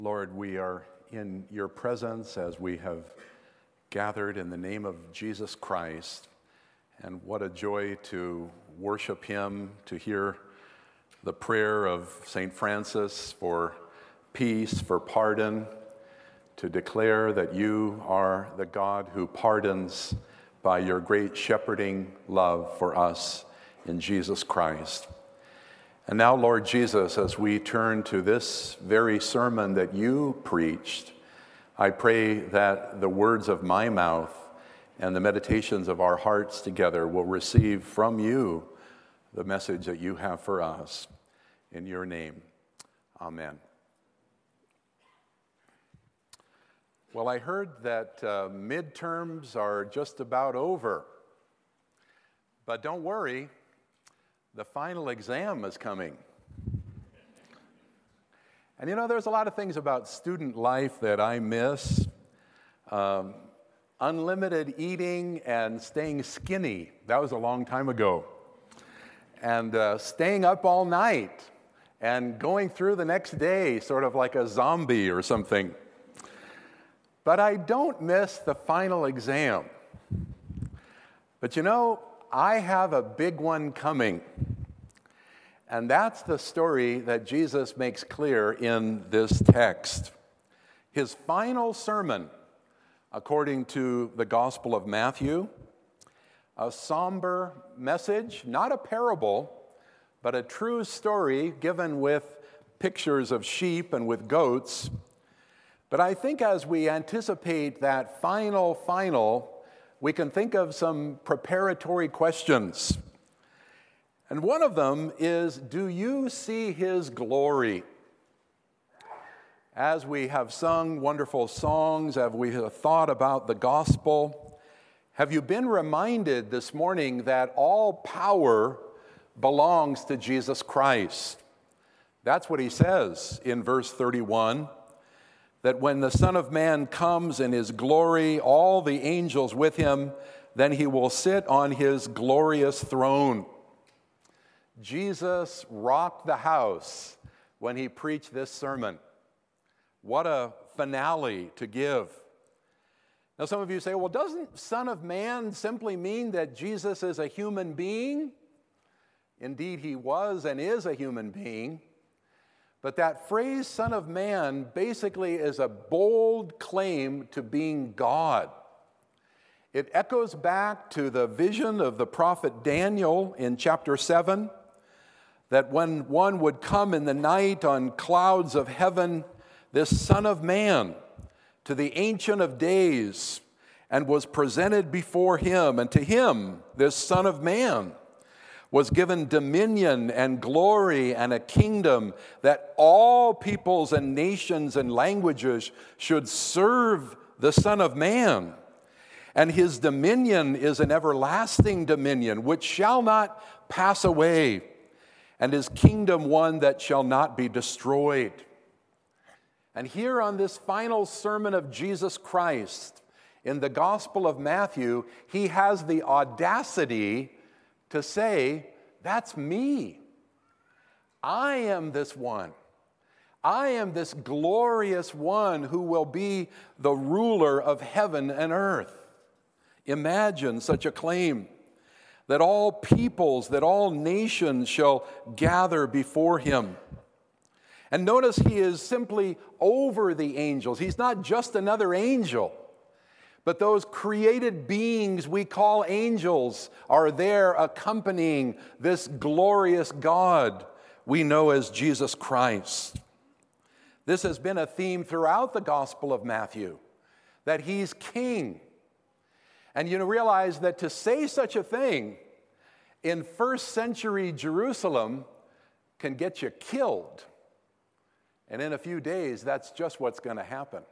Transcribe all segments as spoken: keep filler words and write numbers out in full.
Lord, we are in your presence as we have gathered in the name of Jesus Christ, and what a joy to worship him, to hear the prayer of Saint Francis for peace, for pardon, to declare that you are the God who pardons by your great shepherding love for us in Jesus Christ. And now, Lord Jesus, as we turn to this very sermon that you preached, I pray that the words of my mouth and the meditations of our hearts together will receive from you the message that you have for us. In your name, amen. Well, I heard that uh, midterms are just about over, but don't worry. The final exam is coming. And you know, there's a lot of things about student life that I miss. Um, unlimited eating and staying skinny. That was a long time ago. And uh, staying up all night and going through the next day sort of like a zombie or something. But I don't miss the final exam. But you know, I have a big one coming. And that's the story that Jesus makes clear in this text. His final sermon, according to the Gospel of Matthew, a somber message, not a parable, but a true story given with pictures of sheep and with goats. But I think as we anticipate that final, final, we can think of some preparatory questions. And one of them is, do you see his glory? As we have sung wonderful songs, as we have thought about the gospel, have you been reminded this morning that all power belongs to Jesus Christ? That's what he says in verse thirty-one. That when the Son of Man comes in his glory, all the angels with him, then he will sit on his glorious throne. Jesus rocked the house when he preached this sermon. What a finale to give. Now some of you say, well, doesn't Son of Man simply mean that Jesus is a human being? Indeed, he was and is a human being. But that phrase, Son of Man, basically is a bold claim to being God. It echoes back to the vision of the prophet Daniel in chapter seven, that when one would come in the night on clouds of heaven, this Son of Man, to the Ancient of Days, and was presented before him, and to him, this Son of Man, was given dominion and glory and a kingdom that all peoples and nations and languages should serve the Son of Man. And his dominion is an everlasting dominion which shall not pass away, and his kingdom one that shall not be destroyed. And here on this final sermon of Jesus Christ in the Gospel of Matthew, he has the audacity to say, that's me. I am this one. I am this glorious one who will be the ruler of heaven and earth. Imagine such a claim, that all peoples, that all nations shall gather before him. And notice he is simply over the angels. He's not just another angel. But those created beings we call angels are there accompanying this glorious God we know as Jesus Christ. This has been a theme throughout the Gospel of Matthew, that he's king. And you realize that to say such a thing in first century Jerusalem can get you killed. And in a few days, that's just what's going to happen.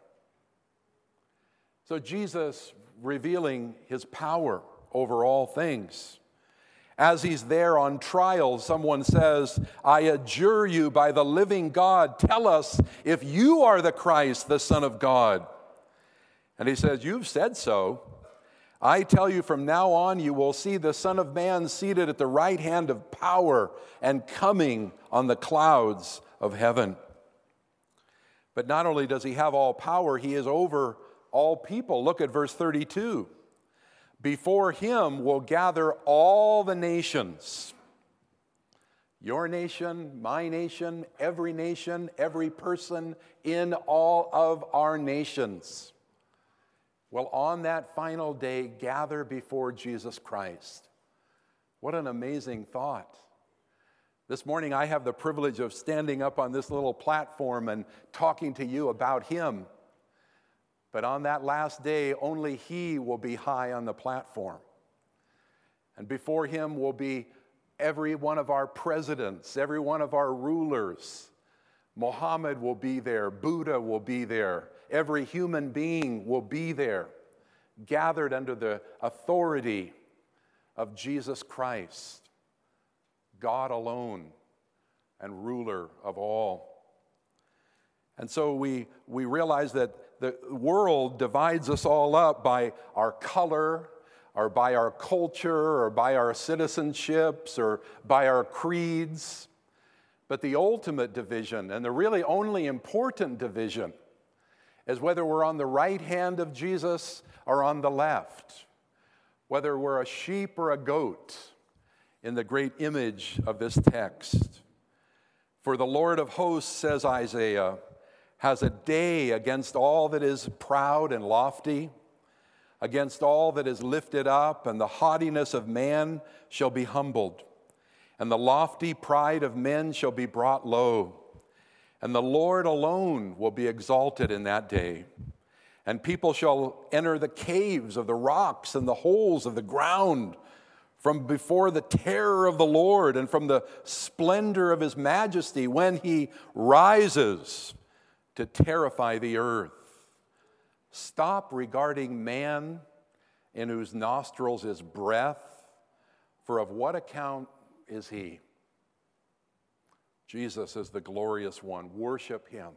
So Jesus revealing his power over all things. As he's there on trial, someone says, I adjure you by the living God, tell us if you are the Christ, the Son of God. And he says, you've said so. I tell you, from now on you will see the Son of Man seated at the right hand of power and coming on the clouds of heaven. But not only does he have all power, he is over all people. Look at verse thirty-two. Before him will gather all the nations. Your nation, my nation, every nation, every person in all of our nations will on that final day gather before Jesus Christ. What an amazing thought. This morning I have the privilege of standing up on this little platform and talking to you about him. But on that last day, only he will be high on the platform. And before him will be every one of our presidents, every one of our rulers. Muhammad will be there, Buddha will be there, every human being will be there, gathered under the authority of Jesus Christ, God alone and ruler of all. And so we, we realize that the world divides us all up by our color, or by our culture, or by our citizenships, or by our creeds. But the ultimate division, and the really only important division, is whether we're on the right hand of Jesus or on the left, whether we're a sheep or a goat, in the great image of this text. For the Lord of hosts, says Isaiah, has a day against all that is proud and lofty, against all that is lifted up, and the haughtiness of man shall be humbled, and the lofty pride of men shall be brought low. And the Lord alone will be exalted in that day. And people shall enter the caves of the rocks and the holes of the ground, from before the terror of the Lord and from the splendor of his majesty, when he rises to terrify the earth. Stop regarding man, in whose nostrils is breath, for of what account is he? Jesus is the glorious one. Worship him.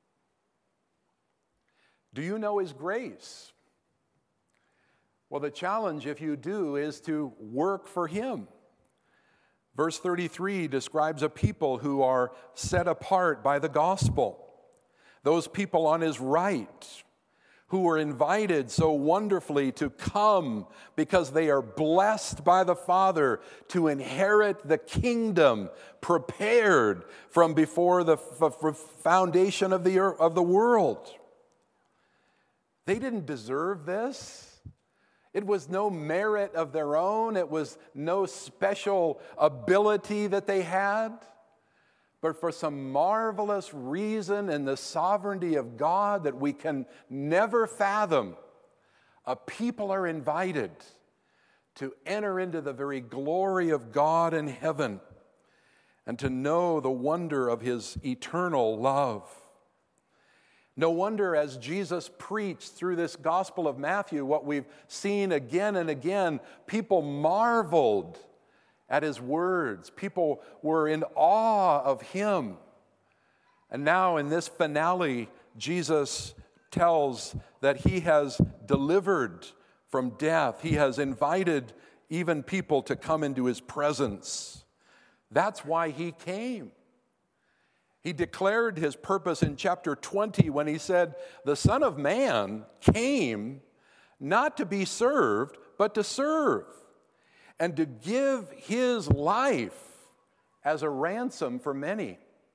Do you know his grace? Well, the challenge, if you do, is to work for him. Verse thirty-three describes a people who are set apart by the gospel. Those people on his right, who were invited so wonderfully to come because they are blessed by the Father to inherit the kingdom prepared from before the f- foundation of the, earth, of the world. They didn't deserve this. It was no merit of their own. It was no special ability that they had. But for some marvelous reason in the sovereignty of God that we can never fathom, a people are invited to enter into the very glory of God in heaven and to know the wonder of his eternal love. No wonder, as Jesus preached through this Gospel of Matthew, what we've seen again and again, people marveled at his words. People were in awe of him. And now in this finale, Jesus tells that he has delivered from death. He has invited even people to come into his presence. That's why he came. He declared his purpose in chapter twenty when he said, "The Son of Man came not to be served, but to serve, and to give his life as a ransom for many."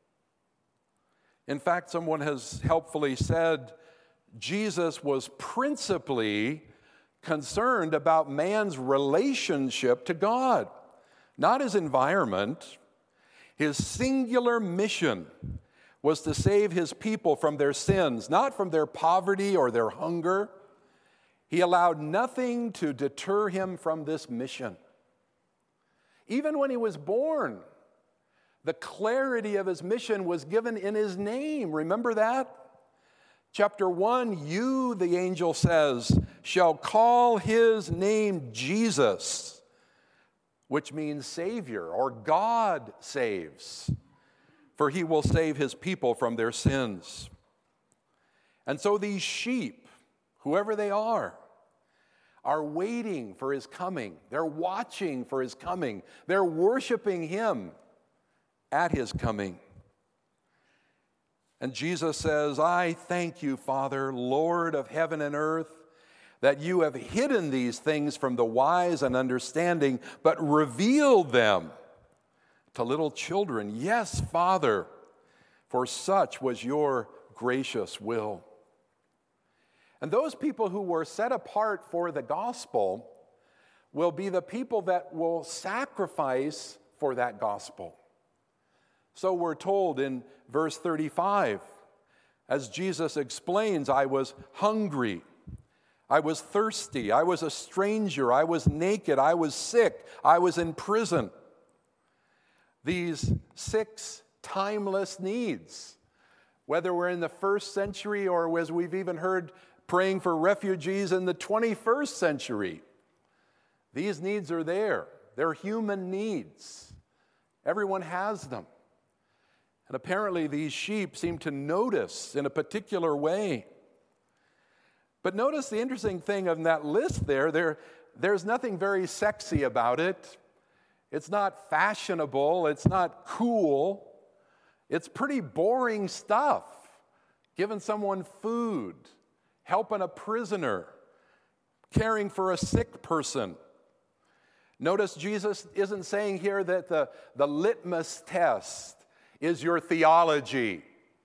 In fact, someone has helpfully said, Jesus was principally concerned about man's relationship to God, not his environment. His singular mission was to save his people from their sins, not from their poverty or their hunger. He allowed nothing to deter him from this mission. Even when he was born, the clarity of his mission was given in his name. Remember that? Chapter one, you, the angel says, shall call his name Jesus, which means Savior, or God saves, for he will save his people from their sins. And so these sheep, whoever they are, are waiting for his coming. They're watching for his coming. They're worshiping him at his coming. And Jesus says, I thank you, Father, Lord of heaven and earth, that you have hidden these things from the wise and understanding, but revealed them to little children. Yes, Father, for such was your gracious will. And those people who were set apart for the gospel will be the people that will sacrifice for that gospel. So we're told in verse thirty-five, as Jesus explains, I was hungry, I was thirsty, I was a stranger, I was naked, I was sick, I was in prison. These six timeless needs, whether we're in the first century or as we've even heard praying for refugees in the twenty-first century, these needs are there. They're human needs. Everyone has them. And apparently these sheep seem to notice in a particular way. But notice the interesting thing of that list there, there, there's nothing very sexy about it. It's not fashionable. It's not cool. It's pretty boring stuff. Giving someone food, helping a prisoner, caring for a sick person. Notice Jesus isn't saying here that the, the litmus test is your theology.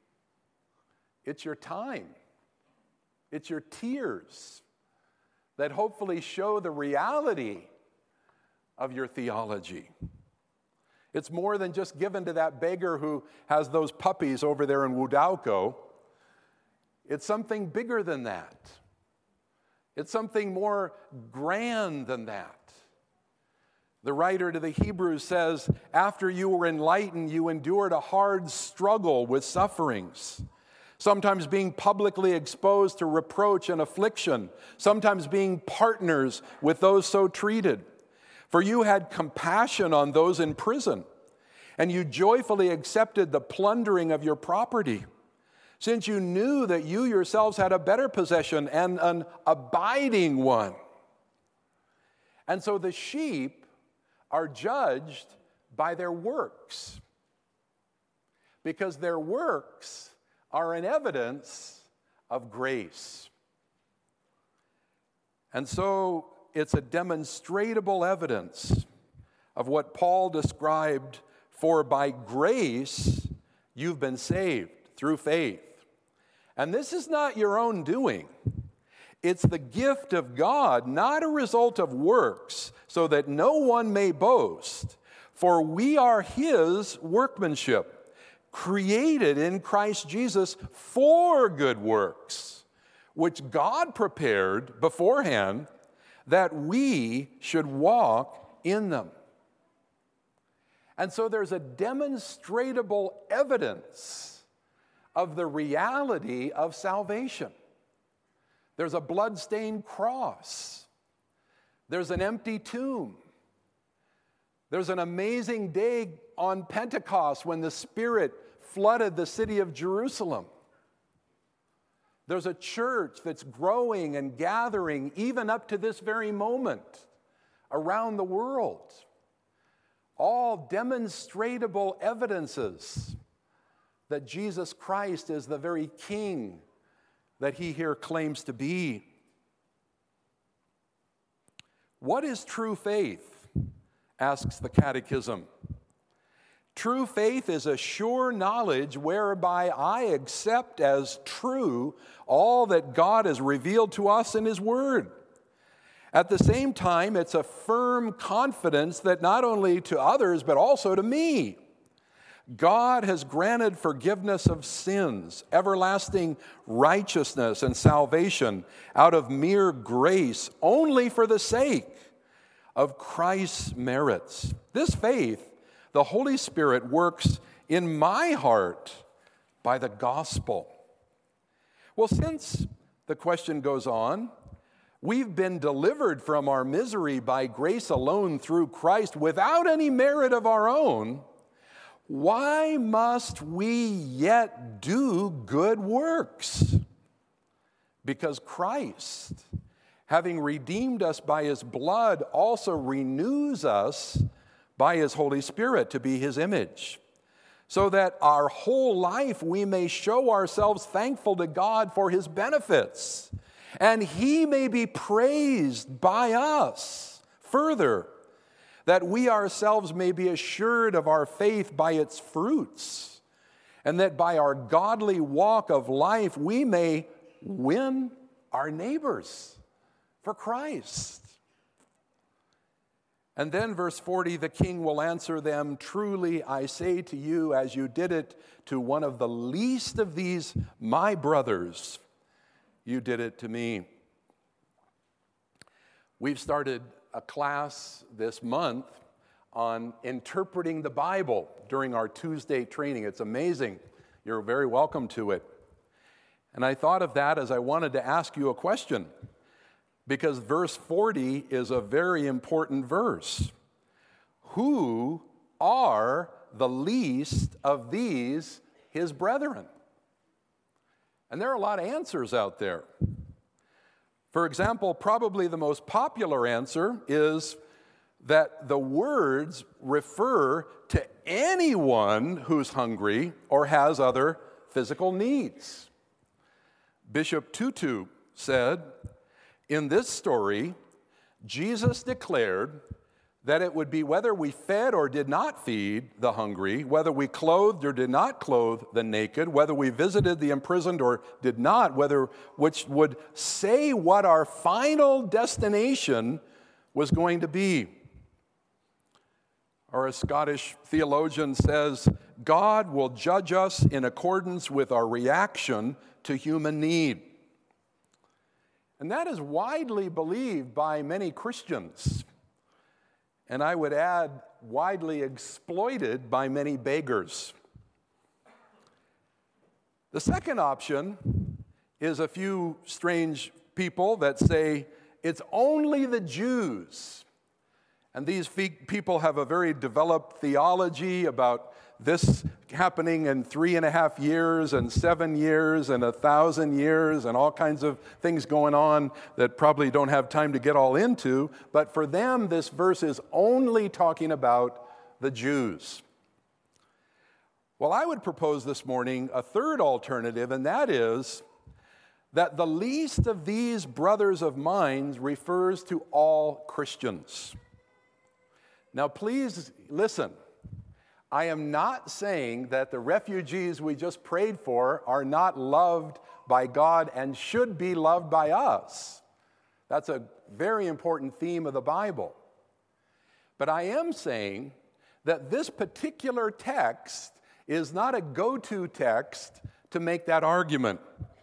It's your time. It's your tears that hopefully show the reality of your theology. It's more than just given to that beggar who has those puppies over there in Wudauco. It's something bigger than that. It's something more grand than that. The writer to the Hebrews says, after you were enlightened, you endured a hard struggle with sufferings, sometimes being publicly exposed to reproach and affliction, sometimes being partners with those so treated. For you had compassion on those in prison, and you joyfully accepted the plundering of your property, since you knew that you yourselves had a better possession and an abiding one. And so the sheep are judged by their works, because their works are an evidence of grace. And so it's a demonstrable evidence of what Paul described, for by grace you've been saved through faith. And this is not your own doing. It's the gift of God, not a result of works, so that no one may boast. For we are his workmanship, created in Christ Jesus for good works, which God prepared beforehand that we should walk in them. And so there's a demonstrable evidence of the reality of salvation. There's a blood-stained cross. There's an empty tomb. There's an amazing day on Pentecost when the Spirit flooded the city of Jerusalem. There's a church that's growing and gathering even up to this very moment around the world. All demonstrable evidences that Jesus Christ is the very King that he here claims to be. What is true faith? Asks the Catechism. True faith is a sure knowledge whereby I accept as true all that God has revealed to us in his word. At the same time, it's a firm confidence that not only to others, but also to me, God has granted forgiveness of sins, everlasting righteousness and salvation out of mere grace only for the sake of Christ's merits. This faith, the Holy Spirit works in my heart by the gospel. Well, since, the question goes on, we've been delivered from our misery by grace alone through Christ without any merit of our own, why must we yet do good works? Because Christ, having redeemed us by his blood, also renews us by his Holy Spirit to be his image. so that our whole life we may show ourselves thankful to God for his benefits, and he may be praised by us. Further, that we ourselves may be assured of our faith by its fruits, and that by our godly walk of life we may win our neighbors for Christ. And then verse forty, the king will answer them, truly I say to you, as you did it to one of the least of these my brothers, you did it to me. We've started a class this month on interpreting the Bible during our Tuesday training. It's amazing. You're very welcome to it. And I thought of that as I wanted to ask you a question, because verse forty is a very important verse. Who are the least of these his brethren? And there are a lot of answers out there. For example, probably the most popular answer is that the words refer to anyone who's hungry or has other physical needs. Bishop Tutu said, in this story, Jesus declared that it would be whether we fed or did not feed the hungry, whether we clothed or did not clothe the naked, whether we visited the imprisoned or did not, whether which would say what our final destination was going to be. Or a Scottish theologian says, God will judge us in accordance with our reaction to human need. And that is widely believed by many Christians. And I would add, widely exploited by many beggars. The second option is a few strange people that say it's only the Jews. And these people have a very developed theology about this happening in three and a half years and seven years and a thousand years and all kinds of things going on that probably don't have time to get all into. But for them, this verse is only talking about the Jews. Well, I would propose this morning a third alternative, and that is that the least of these brothers of mine refers to all Christians. Now, please listen. I am not saying that the refugees we just prayed for are not loved by God and should be loved by us. That's a very important theme of the Bible. But I am saying that this particular text is not a go-to text to make that argument.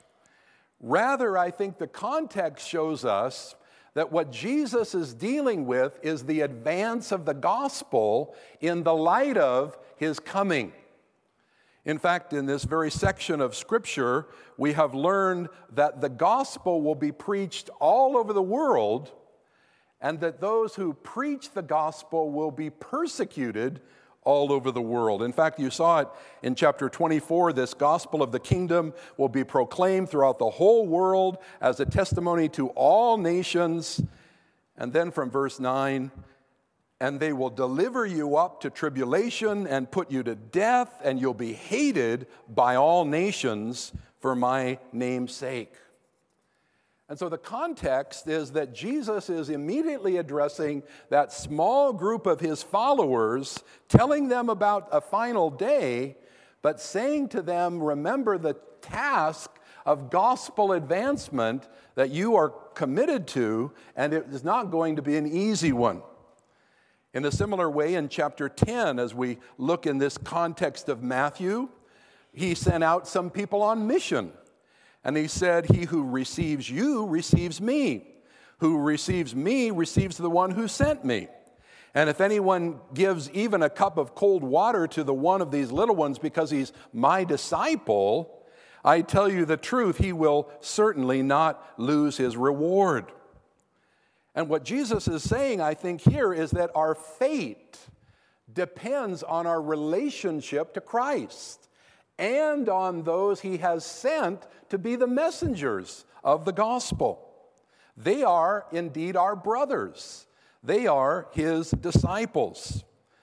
Rather, I think the context shows us that what Jesus is dealing with is the advance of the gospel in the light of his coming. In fact, in this very section of Scripture, we have learned that the gospel will be preached all over the world, and that those who preach the gospel will be persecuted all over the world. In fact, you saw it in chapter twenty-four. This gospel of the kingdom will be proclaimed throughout the whole world as a testimony to all nations. And then from verse nine, and they will deliver you up to tribulation and put you to death, and you'll be hated by all nations for my name's sake. And so the context is that Jesus is immediately addressing that small group of his followers, telling them about a final day, but saying to them, remember the task of gospel advancement that you are committed to, and it is not going to be an easy one. In a similar way, in chapter ten, as we look in this context of Matthew, he sent out some people on mission. And he said, he who receives you receives me. Who receives me receives the one who sent me. And if anyone gives even a cup of cold water to the one of these little ones because he's my disciple, I tell you the truth, he will certainly not lose his reward. And what Jesus is saying, I think, here is that our fate depends on our relationship to Christ and on those he has sent to be the messengers of the gospel. They are indeed our brothers. They are his disciples.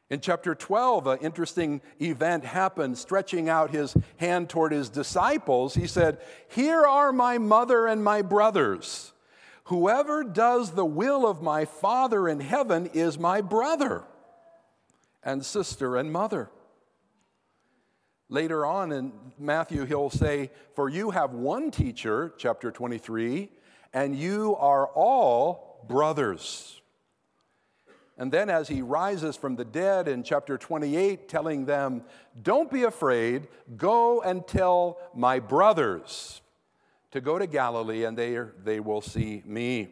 In chapter twelve, an interesting event happened. Stretching out his hand toward his disciples, he said, "Here are my mother and my brothers. Whoever does the will of my Father in heaven is my brother and sister and mother." Later on in Matthew, he'll say, "For you have one teacher," chapter twenty-three, "and you are all brothers." And then as he rises from the dead in chapter twenty-eight, telling them, "Don't be afraid, go and tell my brothers to go to Galilee, and they, they will see me."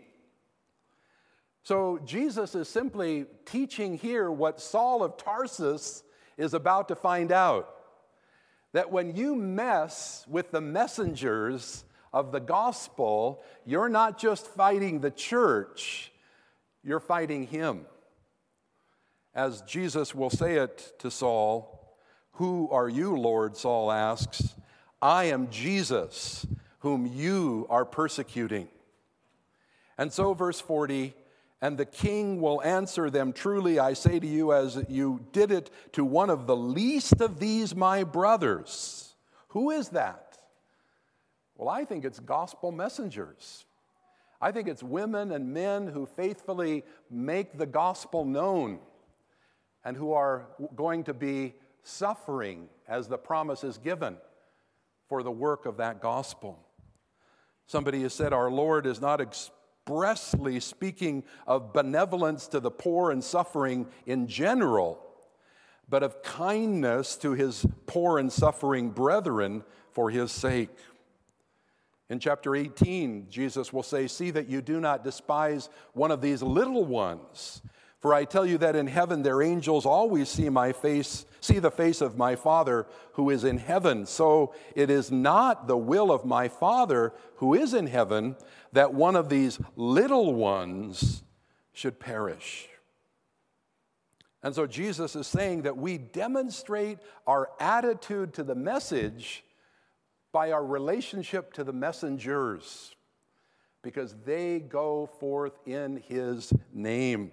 So Jesus is simply teaching here what Saul of Tarsus is about to find out. That when you mess with the messengers of the gospel, you're not just fighting the church, you're fighting him. As Jesus will say it to Saul, "Who are you, Lord?" Saul asks. "I am Jesus, whom you are persecuting." And so, verse forty, "And the king will answer them, 'Truly I say to you, as you did it to one of the least of these my brothers.'" Who is that? Well, I think it's gospel messengers. I think it's women and men who faithfully make the gospel known and who are going to be suffering as the promise is given for the work of that gospel. Somebody has said our Lord is not expressly speaking of benevolence to the poor and suffering in general, but of kindness to his poor and suffering brethren for his sake. In chapter eighteen, Jesus will say, "See that you do not despise one of these little ones. For I tell you that in heaven their angels always see my face, see the face of my Father who is in heaven. So it is not the will of my Father who is in heaven that one of these little ones should perish." And so Jesus is saying that we demonstrate our attitude to the message by our relationship to the messengers, because they go forth in his name.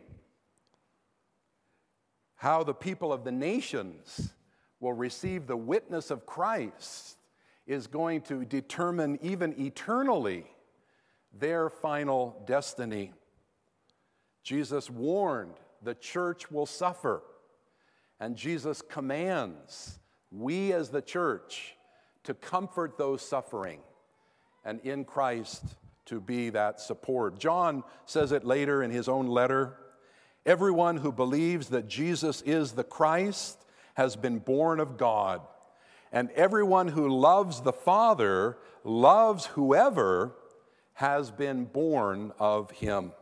How the people of the nations will receive the witness of Christ is going to determine even eternally their final destiny. Jesus warned the church will suffer, and Jesus commands we as the church to comfort those suffering and in Christ to be that support. John says it later in his own letter. "Everyone who believes that Jesus is the Christ has been born of God, and everyone who loves the Father loves whoever has been born of him."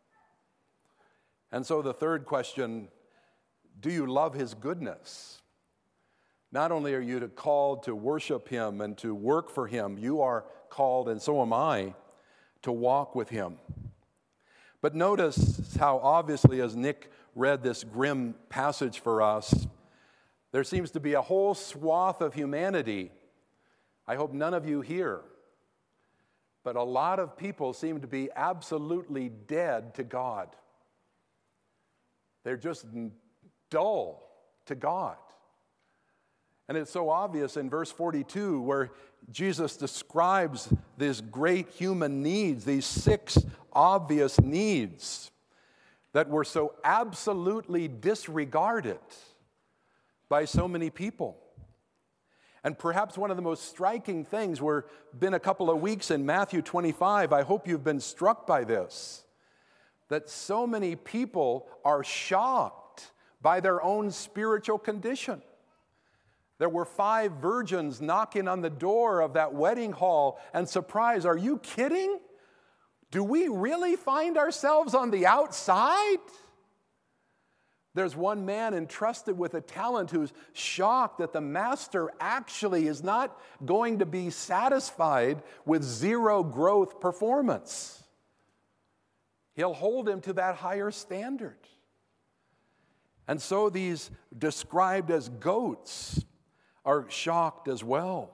And so the third question, do you love his goodness? Not only are you called to worship him and to work for him, you are called, and so am I, to walk with him. But notice how obviously, as Nick read this grim passage for us, there seems to be a whole swath of humanity. I hope none of you here, but a lot of people seem to be absolutely dead to God. They're just dull to God. And it's so obvious in verse forty-two, where Jesus describes these great human needs, these six obvious needs that were so absolutely disregarded by so many people. And perhaps one of the most striking things, we've been a couple of weeks in Matthew twenty-five, I hope you've been struck by this, that so many people are shocked by their own spiritual condition. There were five virgins knocking on the door of that wedding hall and surprised, "Are you kidding? Do we really find ourselves on the outside?" There's one man entrusted with a talent who's shocked that the master actually is not going to be satisfied with zero growth performance. He'll hold him to that higher standard. And so these described as goats are shocked as well.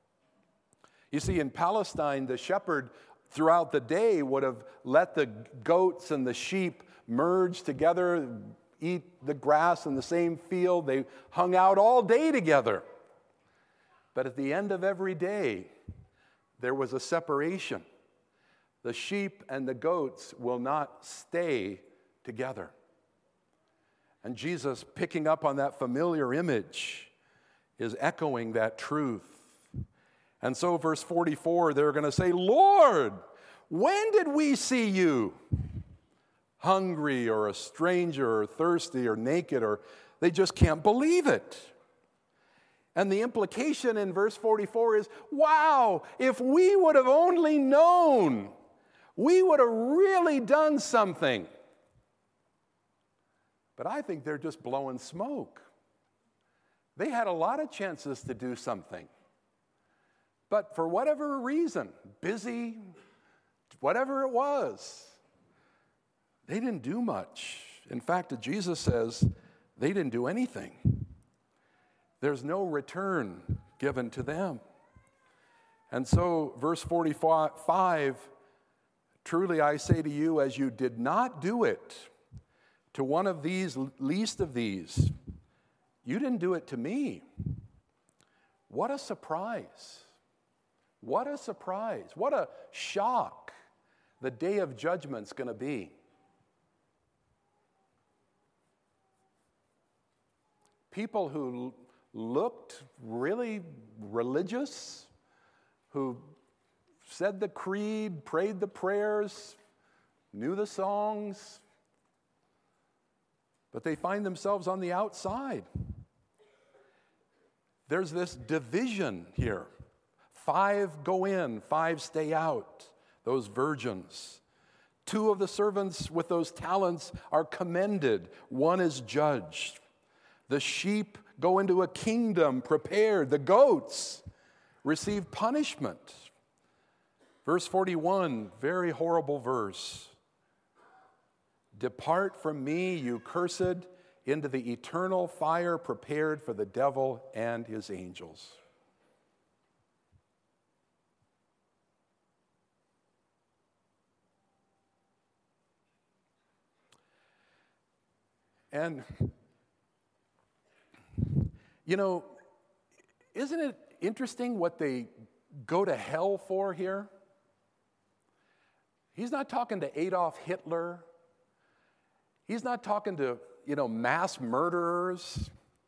You see, in Palestine, the shepherd throughout the day would have let the goats and the sheep merge together, eat the grass in the same field. They hung out all day together. But at the end of every day, there was a separation. The sheep and the goats will not stay together. And Jesus, picking up on that familiar image, is echoing that truth. And so, verse forty-four, they're going to say, Lord, when did we see you hungry or a stranger or thirsty or naked? Or they just can't believe it. And the implication in verse forty-four is, wow, if we would have only known, we would have really done something. But I think they're just blowing smoke. They had a lot of chances to do something. But for whatever reason, busy, whatever it was, they didn't do much. In fact, Jesus says they didn't do anything. There's no return given to them. And so, verse forty-five, truly I say to you, as you did not do it to one of these, least of these, you didn't do it to me. What a surprise. What a surprise. What a shock the day of judgment's going to be. People who looked really religious, who said the creed, prayed the prayers, knew the songs, but they find themselves on the outside. There's this division here. Five go in, five stay out, those virgins. Two of the servants with those talents are commended, one is judged. The sheep go into a kingdom prepared. The goats receive punishment. Verse forty-one, very horrible verse. Depart from me, you cursed, into the eternal fire prepared for the devil and his angels. And, you know, isn't it interesting what they go to hell for here? He's not talking to Adolf Hitler. He's not talking to, you know, mass murderers.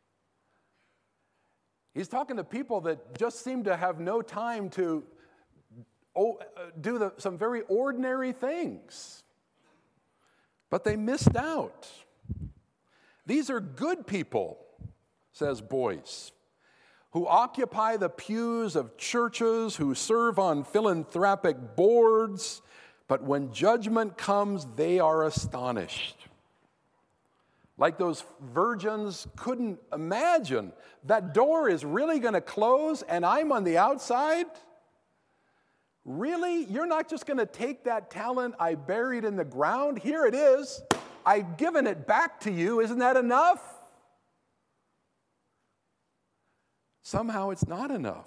He's talking to people that just seem to have no time to oh, do the, some very ordinary things. But they missed out. These are good people, says Boyce, who occupy the pews of churches, who serve on philanthropic boards, but when judgment comes, they are astonished. Like those virgins couldn't imagine that door is really going to close and I'm on the outside? Really? You're not just going to take that talent I buried in the ground? Here it is. I've given it back to you. Isn't that enough? Somehow it's not enough.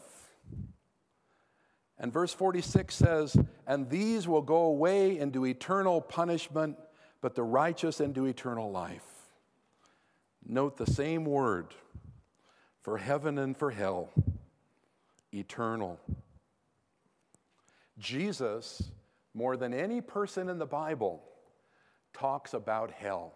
And verse forty-six says, and these will go away into eternal punishment, but the righteous into eternal life. Note the same word for heaven and for hell, eternal. Jesus, more than any person in the Bible, talks about hell.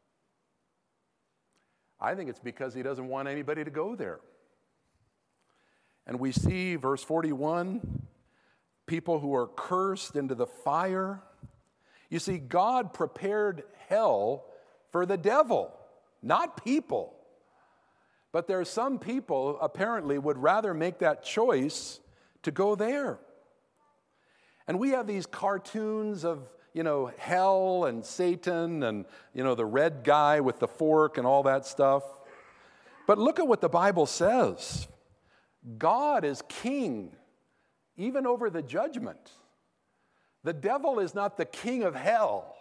I think it's because he doesn't want anybody to go there. And we see, verse forty-one, people who are cursed into the fire. You see, God prepared hell for the devil, not people. But there are some people apparently would rather make that choice to go there. And we have these cartoons of, you know, hell and Satan and, you know, the red guy with the fork and all that stuff. But look at what the Bible says. God is king even over the judgment. The devil is not the king of hell.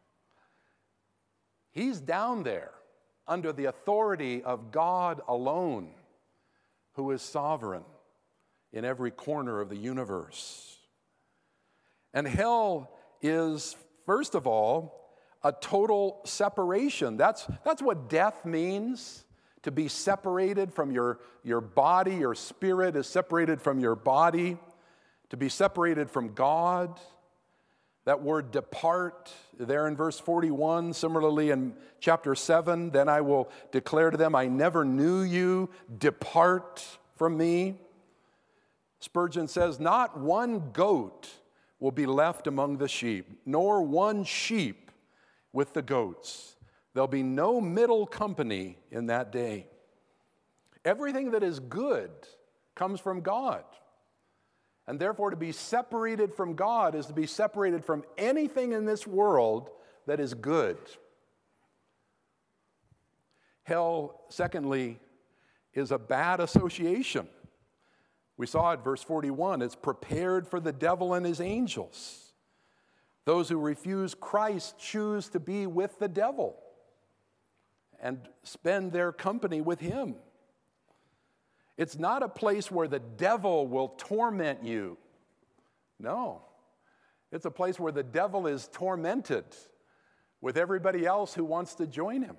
He's down there under the authority of God alone, who is sovereign in every corner of the universe. And hell is, first of all, a total separation. That's, that's what death means, to be separated from your, your body. Your spirit is separated from your body, to be separated from God. That word depart, there in verse forty-one, similarly in chapter seven, then I will declare to them, I never knew you, depart from me. Spurgeon says, not one goat will be left among the sheep, nor one sheep with the goats. There'll be no middle company in that day. Everything that is good comes from God. And therefore, to be separated from God is to be separated from anything in this world that is good. Hell, secondly, is a bad association. We saw it, verse forty-one, it's prepared for the devil and his angels. Those who refuse Christ choose to be with the devil and spend their company with him. It's not a place where the devil will torment you. No. It's a place where the devil is tormented with everybody else who wants to join him.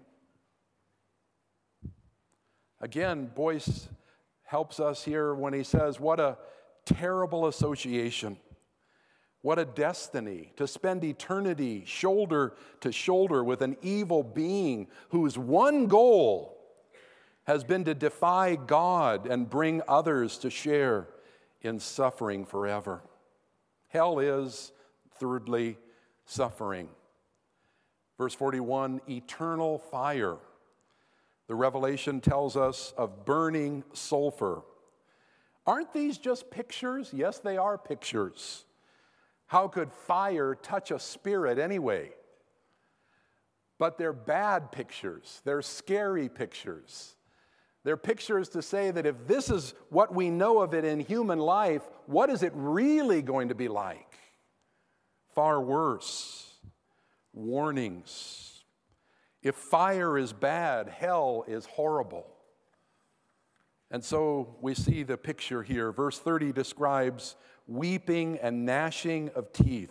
Again, Boyce helps us here when he says, what a terrible association. What a destiny to spend eternity shoulder to shoulder with an evil being whose one goal has been to defy God and bring others to share in suffering forever. Hell is, thirdly, suffering. Verse forty-one, eternal fire. The Revelation tells us of burning sulfur. Aren't these just pictures? Yes, they are pictures. How could fire touch a spirit anyway? But they're bad pictures. They're scary pictures. They're pictures to say that if this is what we know of it in human life, what is it really going to be like? Far worse. Warnings. If fire is bad, hell is horrible. And so we see the picture here. Verse thirty describes weeping and gnashing of teeth.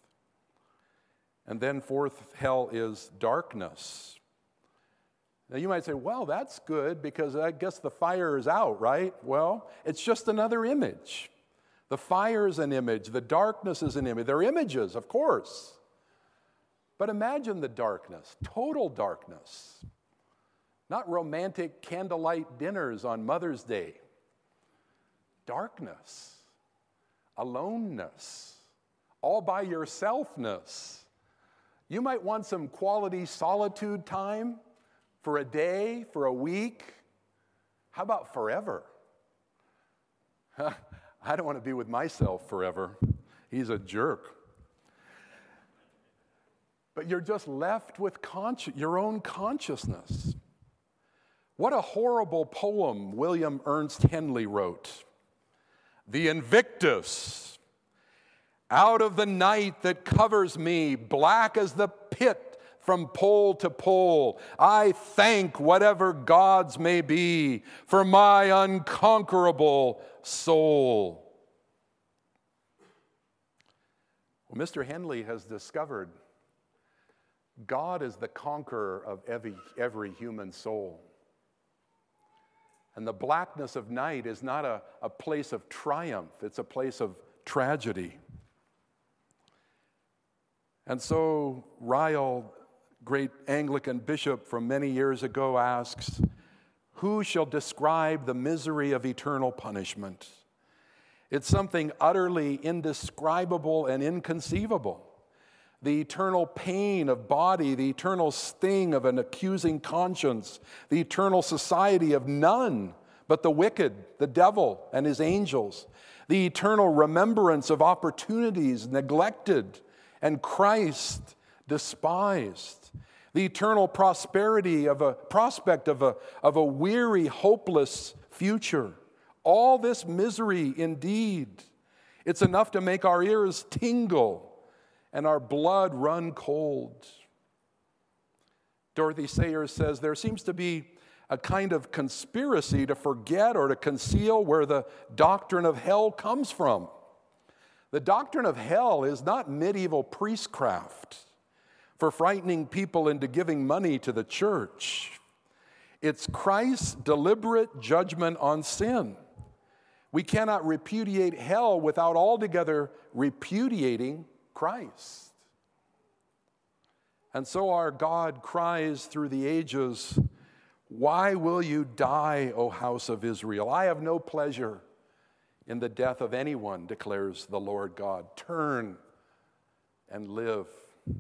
And then fourth, hell is darkness. Now you might say, well, that's good because I guess the fire is out, right? Well, it's just another image. The fire is an image. The darkness is an image. They're images, of course. But imagine the darkness, total darkness. Not romantic candlelight dinners on Mother's Day. Darkness, aloneness, all by yourselfness. You might want some quality solitude time for a day, for a week. How about forever? I don't want to be with myself forever. He's a jerk. But you're just left with consci- your own consciousness. What a horrible poem William Ernst Henley wrote. The Invictus. Out of the night that covers me, black as the pit from pole to pole, I thank whatever gods may be for my unconquerable soul. Well, Mister Henley has discovered God is the conqueror of every, every human soul. And the blackness of night is not a, a place of triumph, it's a place of tragedy. And so Ryle, great Anglican bishop from many years ago, asks, who shall describe the misery of eternal punishment? It's something utterly indescribable and inconceivable. The eternal pain of body, the eternal sting of an accusing conscience, the eternal society of none but the wicked, the devil and his angels, the eternal remembrance of opportunities neglected and Christ despised, the eternal prosperity of a prospect of a, of a weary, hopeless future. All this misery indeed. It's enough to make our ears tingle and our blood run cold. Dorothy Sayers says there seems to be a kind of conspiracy to forget or to conceal where the doctrine of hell comes from. The doctrine of hell is not medieval priestcraft, for frightening people into giving money to the church. It's Christ's deliberate judgment on sin. We cannot repudiate hell without altogether repudiating Christ. And so our God cries through the ages, "Why will you die, O house of Israel? I have no pleasure in the death of anyone, declares the Lord God. Turn and live."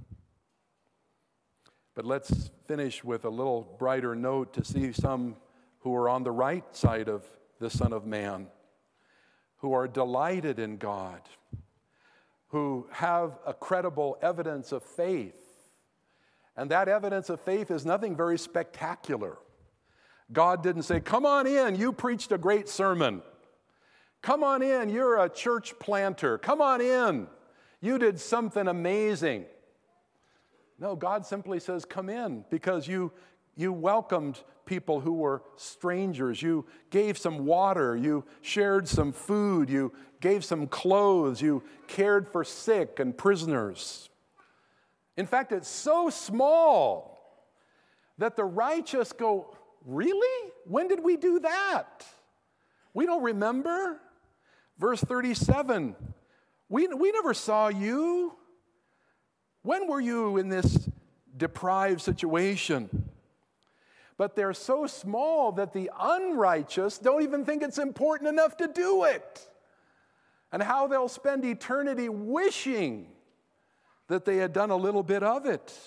But let's finish with a little brighter note to see some who are on the right side of the Son of Man, who are delighted in God, who have a credible evidence of faith. And that evidence of faith is nothing very spectacular. God didn't say, "Come on in, you preached a great sermon. Come on in, you're a church planter. Come on in, you did something amazing." No, God simply says, "Come in," because you, you welcomed people who were strangers. You gave some water. You shared some food. You gave some clothes. You cared for sick and prisoners. In fact, it's so small that the righteous go, "Really? When did we do that? We don't remember." Verse thirty-seven, we, we never saw you. When were you in this deprived situation? But they're so small that the unrighteous don't even think it's important enough to do it. And how they'll spend eternity wishing that they had done a little bit of it.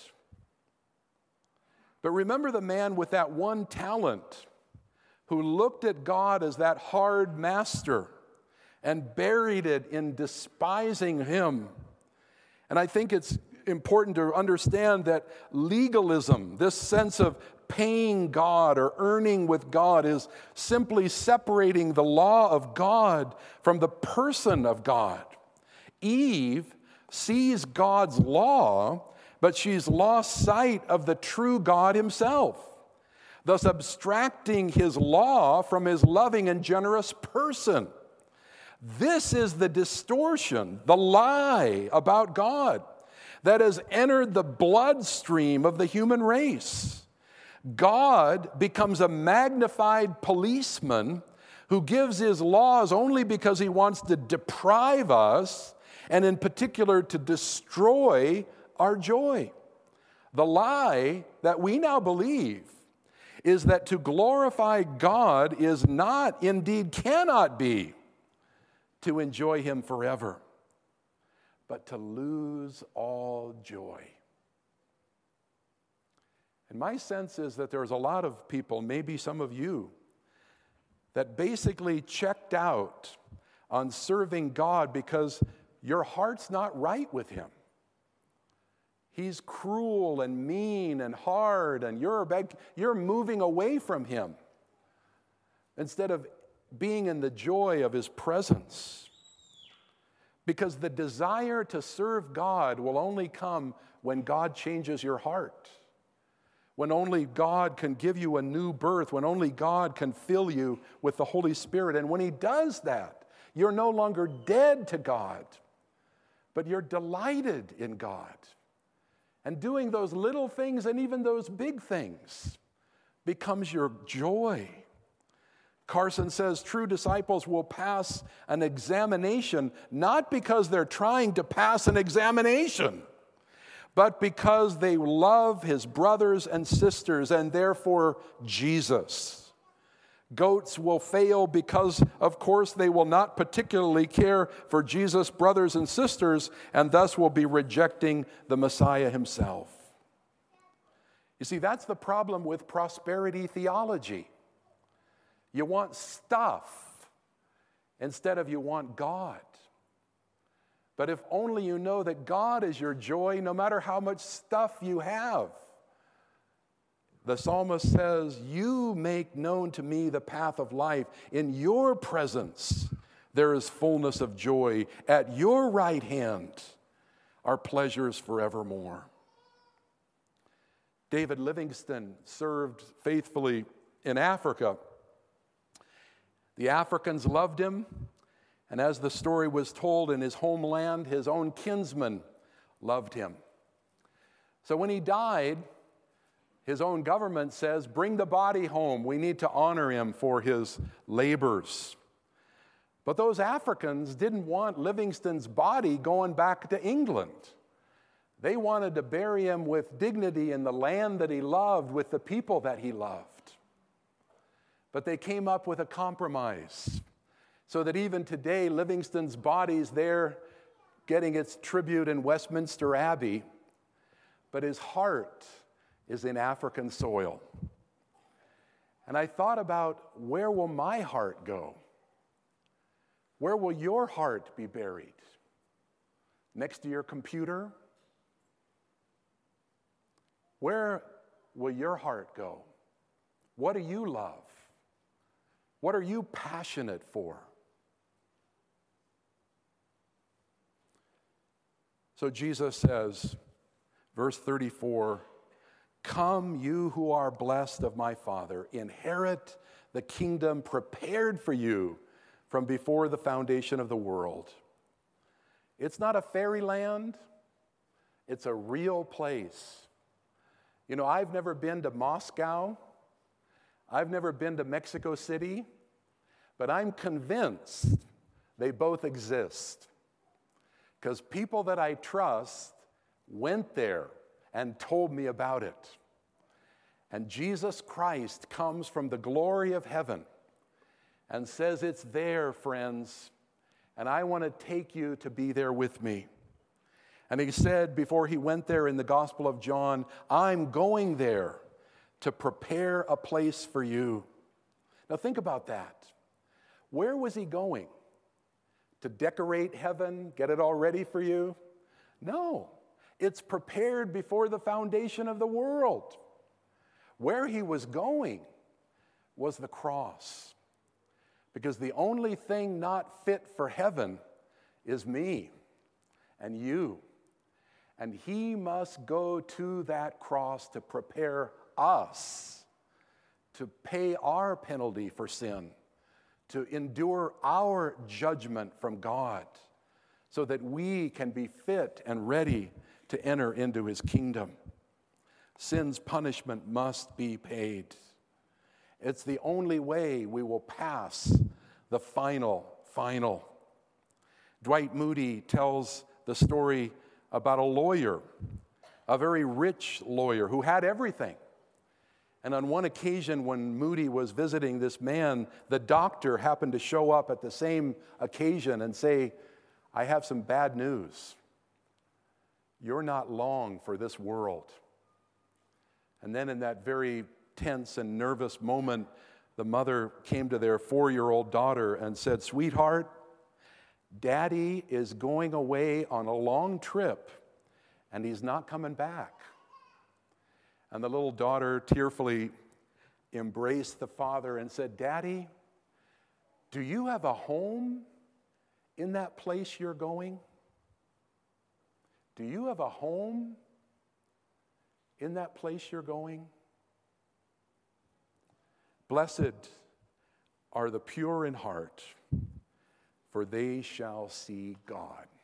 But remember the man with that one talent who looked at God as that hard master and buried it in despising him. And I think it's important to understand that legalism, this sense of paying God or earning with God, is simply separating the law of God from the person of God. Eve sees God's law, but she's lost sight of the true God himself, thus abstracting his law from his loving and generous person. This is the distortion, the lie about God that has entered the bloodstream of the human race. God becomes a magnified policeman who gives his laws only because he wants to deprive us, and in particular to destroy our joy. The lie that we now believe is that to glorify God is not, indeed cannot be, to enjoy him forever, but to lose all joy. And my sense is that there's a lot of people, maybe some of you, that basically checked out on serving God because your heart's not right with him. He's cruel and mean and hard, and you're, you're moving away from him instead of being in the joy of his presence. Because the desire to serve God will only come when God changes your heart, when only God can give you a new birth, when only God can fill you with the Holy Spirit. And when he does that, you're no longer dead to God, but you're delighted in God. And doing those little things and even those big things becomes your joy. Carson says true disciples will pass an examination not because they're trying to pass an examination, but because they love his brothers and sisters and therefore Jesus. Goats will fail because, of course, they will not particularly care for Jesus' brothers and sisters and thus will be rejecting the Messiah himself. You see, that's the problem with prosperity theology. You want stuff instead of you want God. But if only you know that God is your joy, no matter how much stuff you have. The psalmist says, "You make known to me the path of life. In your presence there is fullness of joy. At your right hand are pleasures forevermore." David Livingstone served faithfully in Africa. The Africans loved him, and as the story was told in his homeland, his own kinsmen loved him. So when he died, his own government says, bring the body home. We need to honor him for his labors. But those Africans didn't want Livingstone's body going back to England. They wanted to bury him with dignity in the land that he loved, with the people that he loved. But they came up with a compromise so that even today, Livingstone's body's there getting its tribute in Westminster Abbey, but his heart is in African soil. And I thought about, where will my heart go? Where will your heart be buried? Next to your computer? Where will your heart go? What do you love? What are you passionate for? So Jesus says, verse thirty-four, come, you who are blessed of my Father, inherit the kingdom prepared for you from before the foundation of the world. It's not a fairyland, it's a real place. You know, I've never been to Moscow, I've never been to Mexico City, but I'm convinced they both exist. Because people that I trust went there and told me about it. And Jesus Christ comes from the glory of heaven and says, it's there, friends, and I want to take you to be there with me. And he said before he went there in the Gospel of John, I'm going there to prepare a place for you. Now think about that. Where was he going? To decorate heaven, get it all ready for you? No, it's prepared before the foundation of the world. Where he was going was the cross. Because the only thing not fit for heaven is me and you. And he must go to that cross to prepare us, to pay our penalty for sin, to endure our judgment from God, so that we can be fit and ready to enter into his kingdom. Sin's punishment must be paid. It's the only way we will pass the final, final. Dwight Moody tells the story about a lawyer, a very rich lawyer who had everything. And on one occasion when Moody was visiting this man, the doctor happened to show up at the same occasion and say, I have some bad news. You're not long for this world. And then in that very tense and nervous moment, the mother came to their four-year-old daughter and said, sweetheart, Daddy is going away on a long trip, and he's not coming back. And the little daughter tearfully embraced the father and said, Daddy, do you have a home in that place you're going? Do you have a home in that place you're going? Blessed are the pure in heart, for they shall see God.